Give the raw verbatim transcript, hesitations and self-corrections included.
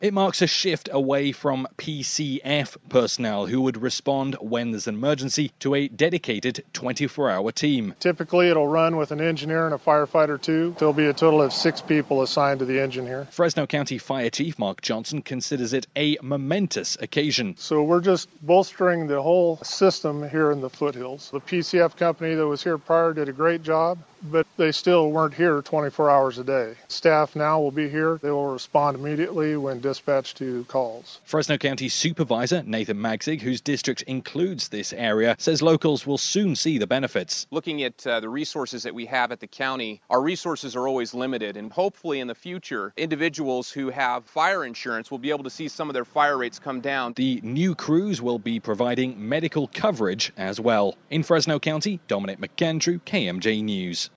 It marks a shift away from P C F personnel who would respond when there's an emergency to a dedicated twenty-four hour team. Typically, it'll run with an engineer and a firefighter too. There'll be a total of six people assigned to the engine here. Fresno County Fire Chief Mark Johnson considers it a momentous occasion. So we're just bolstering the whole system here in the foothills. The P C F company that was here prior did a great job, but they still weren't here twenty-four hours a day. Staff now will be here. They will respond immediately when dispatched to calls. Fresno County Supervisor Nathan Magzig, whose district includes this area, says locals will soon see the benefits. Looking at uh, the resources that we have at the county, our resources are always limited, and hopefully in the future, individuals who have fire insurance will be able to see some of their fire rates come down. The new crews will be providing medical coverage as well. In Fresno County, Dominic McAndrew, K M J News.